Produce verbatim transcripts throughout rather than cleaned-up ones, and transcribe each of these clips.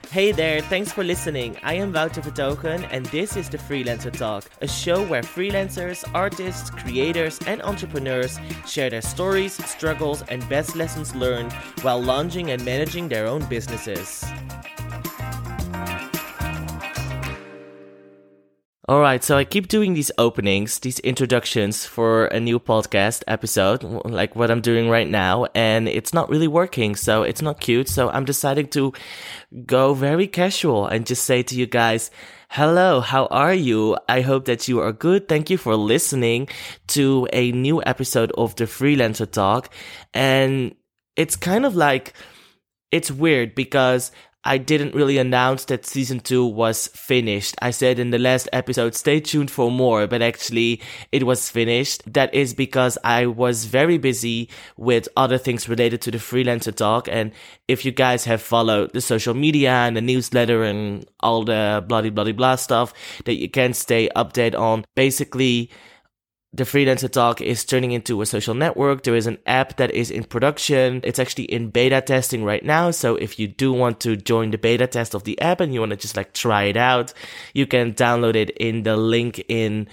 Hey there, thanks for listening. I am Wouter Vertogen and this is the Freelancer Talk, a show where freelancers, artists, creators and entrepreneurs share their stories, struggles and best lessons learned while launching and managing their own businesses. Alright, so I keep doing these openings, these introductions for a new podcast episode, like what I'm doing right now, and it's not really working, so it's not cute, so I'm deciding to go very casual and just say to you guys, hello, how are you? I hope that you are good. Thank you for listening to a new episode of the Freelancer Talk, and it's kind of like, it's weird because I didn't really announce that season two was finished. I said in the last episode, stay tuned for more, but actually it was finished. That is because I was very busy with other things related to the Freelancer Talk. And if you guys have followed the social media and the newsletter and all the bloody bloody blah stuff that you can stay updated on, basically the Freelancer Talk is turning into a social network. There is an app that is in production. It's actually in beta testing right now. So if you do want to join the beta test of the app and you want to just like try it out, you can download it in the link in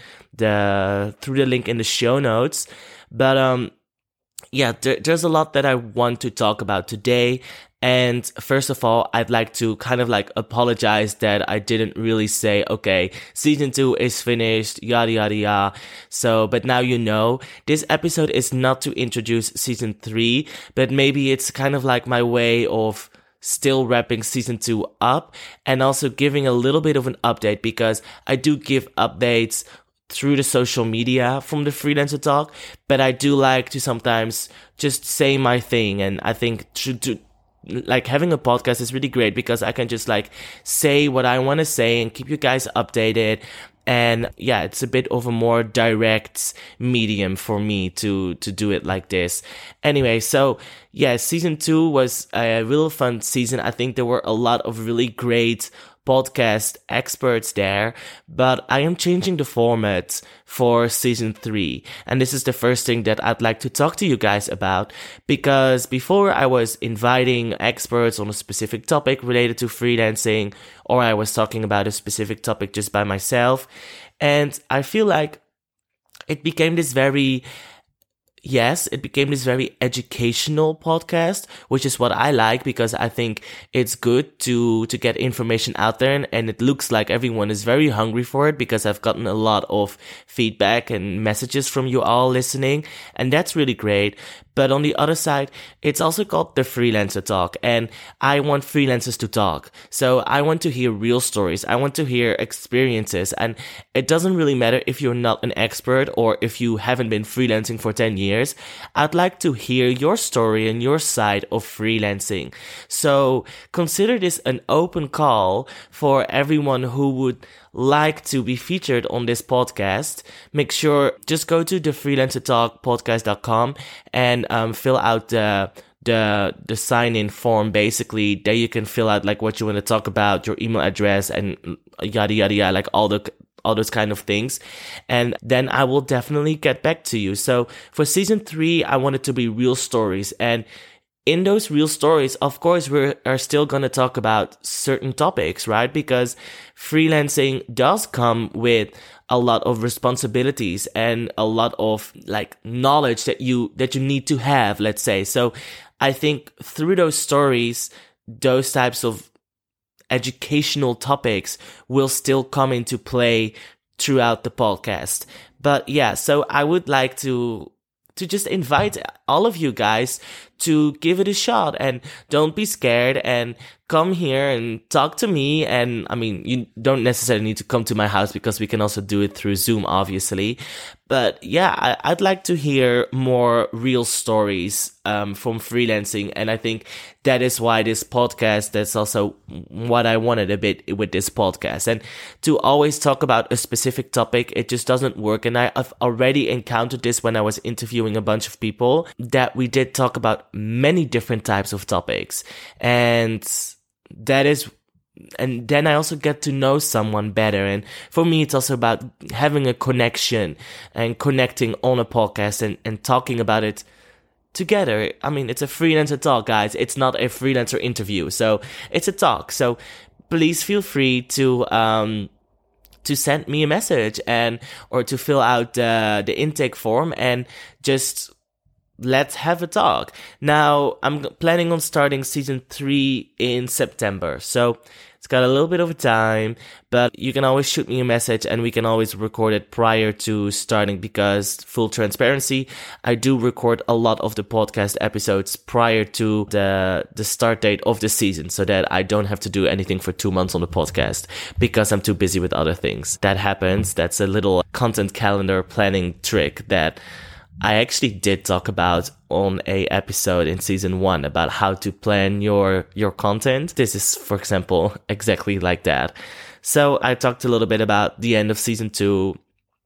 the, through the link in the show notes. But, um, yeah, there, there's a lot that I want to talk about today. And first of all, I'd like to kind of like apologize that I didn't really say, okay, season two is finished, yada, yada, yada. So, but now you know, this episode is not to introduce season three, but maybe it's kind of like my way of still wrapping season two up and also giving a little bit of an update because I do give updates through the social media from the Freelancer Talk, but I do like to sometimes just say my thing. And I think to, to like having a podcast is really great because I can just like say what I want to say and keep you guys updated. And yeah, it's a bit of a more direct medium for me to, to do it like this. Anyway, so yeah, season two was a real fun season. I think there were a lot of really great podcast experts there, but I am changing the format for season three. And this is the first thing that I'd like to talk to you guys about, because before I was inviting experts on a specific topic related to freelancing, or I was talking about a specific topic just by myself. And I feel like it became this very Yes, it became this very educational podcast, which is what I like because I think it's good to, to get information out there and, and it looks like everyone is very hungry for it because I've gotten a lot of feedback and messages from you all listening and that's really great. But on the other side, it's also called the Freelancer Talk and I want freelancers to talk. So I want to hear real stories. I want to hear experiences and it doesn't really matter if you're not an expert or if you haven't been freelancing for ten years. I'd like to hear your story and your side of freelancing. So consider this an open call for everyone who would like to be featured on this podcast. Make sure, just go to the freelancer talk podcast dot com and um, fill out the the the sign-in form. Basically, there you can fill out like what you want to talk about, your email address, and yada yada yada, like all the all those kind of things. And then I will definitely get back to you. So for season three, I want it to be real stories. And in those real stories, of course, we are still going to talk about certain topics, right? Because freelancing does come with a lot of responsibilities and a lot of like knowledge that you, that you need to have, let's say. So I think through those stories, those types of educational topics will still come into play throughout the podcast. But yeah, so I would like to to just invite all of you guys to give it a shot and don't be scared and come here and talk to me. And I mean, you don't necessarily need to come to my house because we can also do it through Zoom, obviously. But yeah, I, I'd like to hear more real stories um, from freelancing. And I think that is why this podcast, that's also what I wanted a bit with this podcast. And to always talk about a specific topic, it just doesn't work. And I, I've already encountered this when I was interviewing a bunch of people, that we did talk about many different types of topics. And that is And then I also get to know someone better. And for me, it's also about having a connection and connecting on a podcast and, and talking about it together. I mean, it's a freelancer talk, guys. It's not a freelancer interview. So it's a talk. So please feel free to, um, to send me a message and, or to fill out uh, the intake form and just let's have a talk. Now, I'm planning on starting season three in September. So it's got a little bit of time, but you can always shoot me a message and we can always record it prior to starting, because full transparency, I do record a lot of the podcast episodes prior to the the start date of the season, so that I don't have to do anything for two months on the podcast because I'm too busy with other things. That happens. That's a little content calendar planning trick that I actually did talk about on a episode in season one about how to plan your, your content. This is, for example, exactly like that. So I talked a little bit about the end of season two.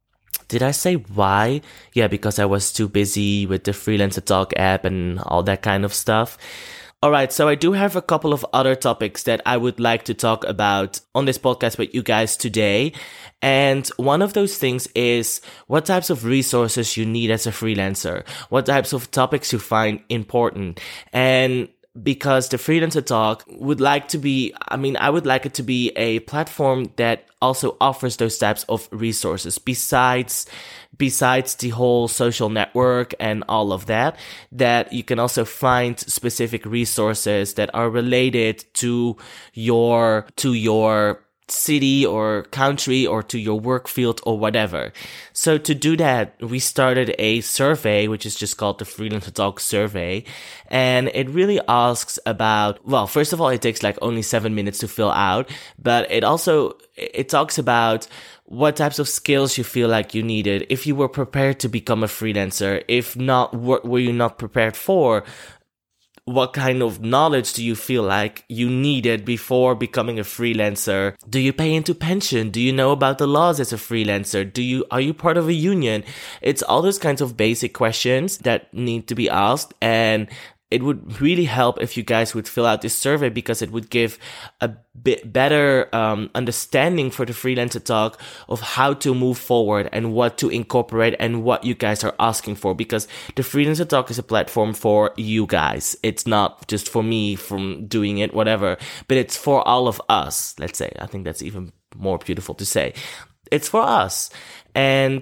Did I say why? Yeah, because I was too busy with the Freelancer Talk app and all that kind of stuff. Alright, so I do have a couple of other topics that I would like to talk about on this podcast with you guys today. And one of those things is what types of resources you need as a freelancer, what types of topics you find important. And because the Freelancer Talk would like to be, I mean, I would like it to be a platform that also offers those types of resources besides, besides the whole social network and all of that, that you can also find specific resources that are related to your, to your city or country or to your work field or whatever. So to do that, we started a survey, which is just called the Freelancer Talk survey. And it really asks about, well, first of all, it takes like only seven minutes to fill out, but it also, it talks about what types of skills you feel like you needed, if you were prepared to become a freelancer, if not, what were you not prepared for? What kind of knowledge do you feel like you needed before becoming a freelancer? Do you pay into pension? Do you know about the laws as a freelancer? Do you, are you part of a union? It's all those kinds of basic questions that need to be asked, and it would really help if you guys would fill out this survey, because it would give a bit better um, understanding for the Freelancer Talk of how to move forward and what to incorporate and what you guys are asking for. Because the Freelancer Talk is a platform for you guys. It's not just for me from doing it, whatever, but it's for all of us. Let's say, I think that's even more beautiful to say. It's for us. And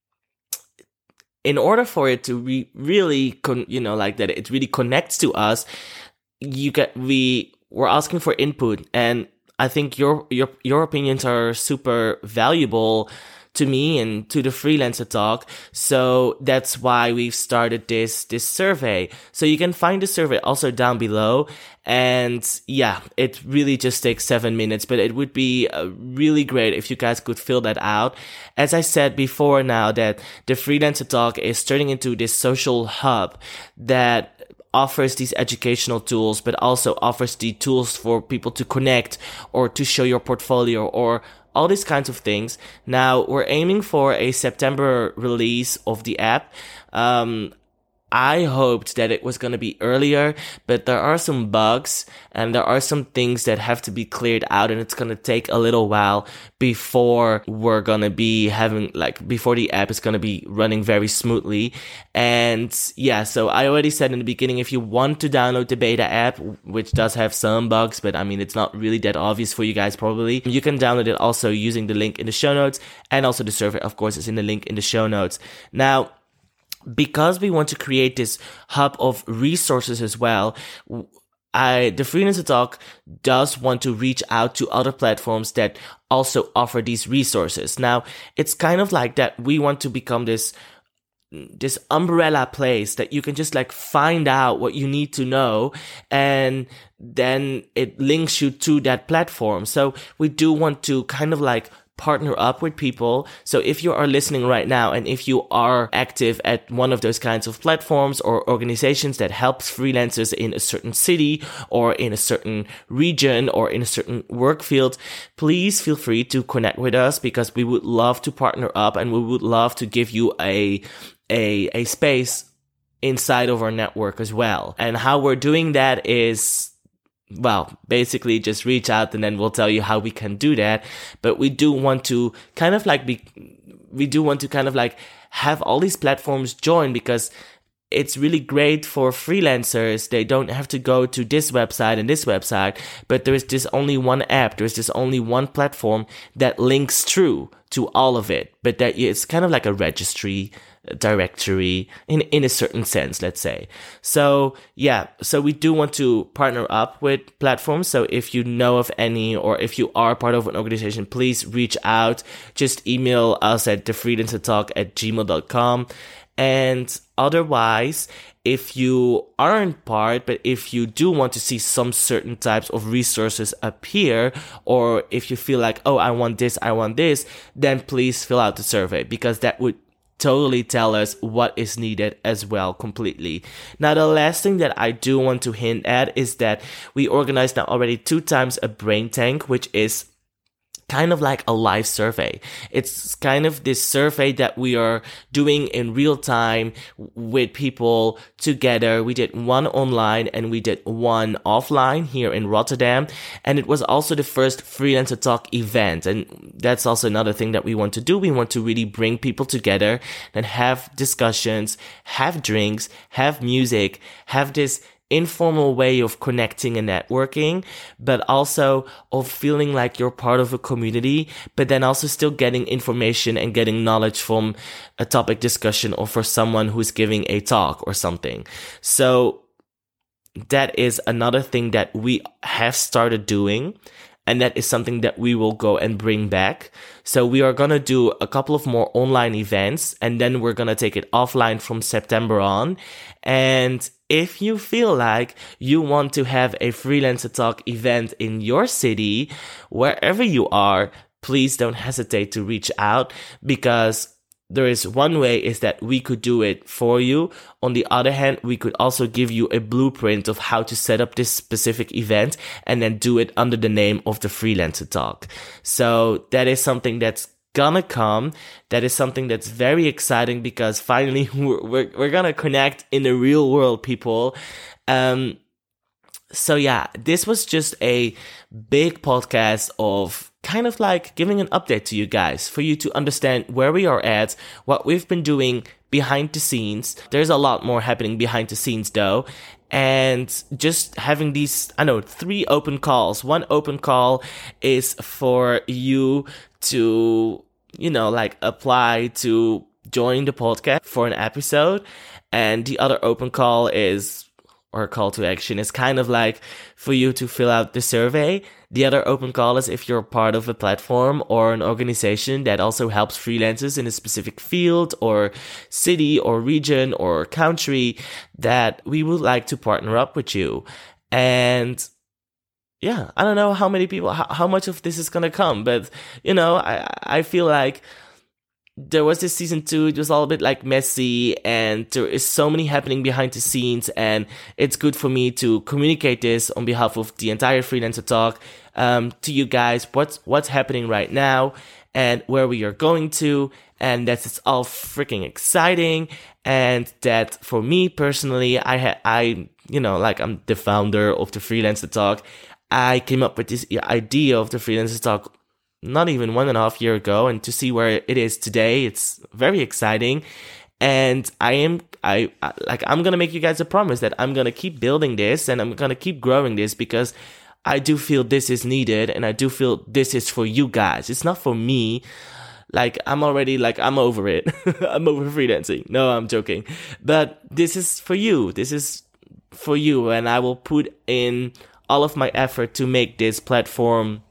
in order for it to re- really, con- you know, like that, it really connects to us, you get, we, we're asking for input. And I think your, your, your opinions are super valuable to me and to the Freelancer Talk. So that's why we've started this, this survey. So you can find the survey also down below. And yeah, it really just takes seven minutes, but it would be uh, really great if you guys could fill that out. As I said before now, that the Freelancer Talk is turning into this social hub that offers these educational tools, but also offers the tools for people to connect or to show your portfolio or all these kinds of things. Now, we're aiming for a September release of the app. Um, I hoped that it was going to be earlier, but there are some bugs and there are some things that have to be cleared out, and it's going to take a little while before we're going to be having, like, before the app is going to be running very smoothly. And yeah, so I already said in the beginning, if you want to download the beta app, which does have some bugs, but I mean, it's not really that obvious for you guys probably, you can download it also using the link in the show notes, and also the survey, of course, is in the link in the show notes. Now, because we want to create this hub of resources as well, I, the Freelancer Talk does want to reach out to other platforms that also offer these resources. Now, it's kind of like that we want to become this this umbrella place that you can just like find out what you need to know, and then it links you to that platform. So we do want to kind of like partner up with people. So if you are listening right now, and if you are active at one of those kinds of platforms or organizations that helps freelancers in a certain city or in a certain region or in a certain work field, please feel free to connect with us, because we would love to partner up, and we would love to give you a a a space inside of our network as well. And how we're doing that is, well, basically just reach out and then we'll tell you how we can do that. But we do want to kind of like be, we do want to kind of like have all these platforms join, because it's really great for freelancers. They don't have to go to this website and this website, but there is just only one app. There is just only one platform that links through to all of it. But that it's kind of like a registry, a directory in, in a certain sense, let's say. So yeah, so we do want to partner up with platforms. So if you know of any, or if you are part of an organization, please reach out. Just email us at the freelancer talk at gmail dot com. And otherwise, if you aren't part, but if you do want to see some certain types of resources appear, or if you feel like, oh, I want this, I want this, then please fill out the survey, because that would totally tell us what is needed as well completely. Now, the last thing that I do want to hint at is that we organized now already two times a brain tank, which is kind of like a live survey. It's kind of this survey that we are doing in real time with people together. We did one online and we did one offline here in Rotterdam. And it was also the first Freelancer Talk event. And that's also another thing that we want to do. We want to really bring people together and have discussions, have drinks, have music, have this informal way of connecting and networking, but also of feeling like you're part of a community, but then also still getting information and getting knowledge from a topic discussion or for someone who's giving a talk or something. So that is another thing that we have started doing. And that is something that we will go and bring back. So we are going to do a couple of more online events, and then we're going to take it offline from September on. And if you feel like you want to have a Freelancer Talk event in your city, wherever you are, please don't hesitate to reach out, because there is one way is that we could do it for you. On the other hand, we could also give you a blueprint of how to set up this specific event and then do it under the name of the Freelancer Talk. So that is something that's gonna come. That is something that's very exciting, because finally we're, we're, we're gonna connect in the real world, people. Um, so yeah, this was just a big podcast of kind of like giving an update to you guys for you to understand where we are at, what we've been doing behind the scenes. There's a lot more happening behind the scenes though. And just having these, I know, three open calls. One open call is for you to, you know, like apply to join the podcast for an episode. And the other open call is, or call to action, is kind of like for you to fill out the survey. The other open call is if you're part of a platform or an organization that also helps freelancers in a specific field or city or region or country, that we would like to partner up with you. And yeah, I don't know how many people, how, how much of this is going to come, but you know, I, I feel like there was this season two, it was all a bit like messy, and there is so many happening behind the scenes, and it's good for me to communicate this on behalf of the entire Freelancer Talk um, to you guys, what's what's happening right now and where we are going to, and that it's all freaking exciting, and that for me personally, I had I you know like I'm the founder of the Freelancer Talk. I came up with this idea of the Freelancer Talk not even one and a half year ago, and to see where it is today, it's very exciting. And I am, I, I like, I'm gonna make you guys a promise that I'm gonna keep building this and I'm gonna keep growing this, because I do feel this is needed, and I do feel this is for you guys. It's not for me. Like, I'm already, like, I'm over it. I'm over freelancing. No, I'm joking. But this is for you. This is for you, and I will put in all of my effort to make this platform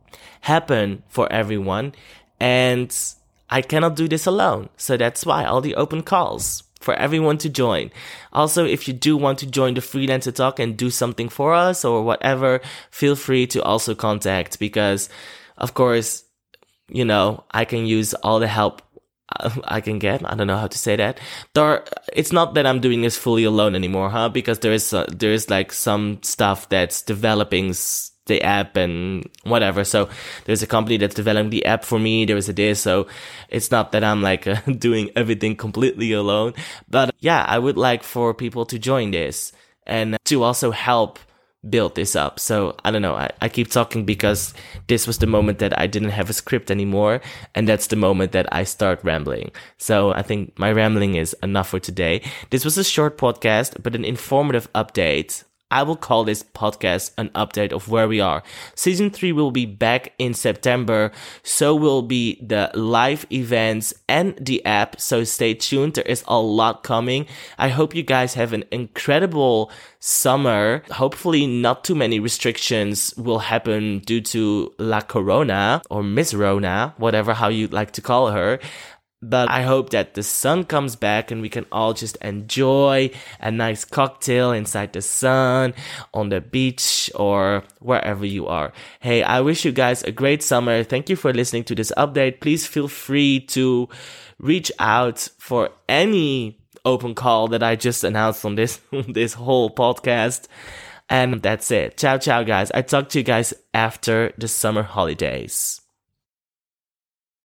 happen for everyone, and I cannot do this alone. So that's why all the open calls for everyone to join. Also, if you do want to join the Freelancer Talk and do something for us or whatever, feel free to also contact, because of course, you know, I can use all the help I can get. I don't know how to say that. There, it's not that I'm doing this fully alone anymore, huh? Because there is uh, there is like some stuff that's developing s- the app and whatever. So there's a company that's developing the app for me. There is a this, so it's not that I'm like uh, doing everything completely alone. But yeah, I would like for people to join this and to also help build this up. So I don't know. I, I keep talking because this was the moment that I didn't have a script anymore. And that's the moment that I start rambling. So I think my rambling is enough for today. This was a short podcast, but an informative update. I will call this podcast an update of where we are. Season three will be back in September. So will be the live events and the app. So stay tuned. There is a lot coming. I hope you guys have an incredible summer. Hopefully not too many restrictions will happen due to La Corona or Miss Rona, whatever how you like to call her. But I hope that the sun comes back and we can all just enjoy a nice cocktail inside the sun, on the beach, or wherever you are. Hey, I wish you guys a great summer. Thank you for listening to this update. Please feel free to reach out for any open call that I just announced on this, this whole podcast. And that's it. Ciao, ciao, guys. I talk to you guys after the summer holidays.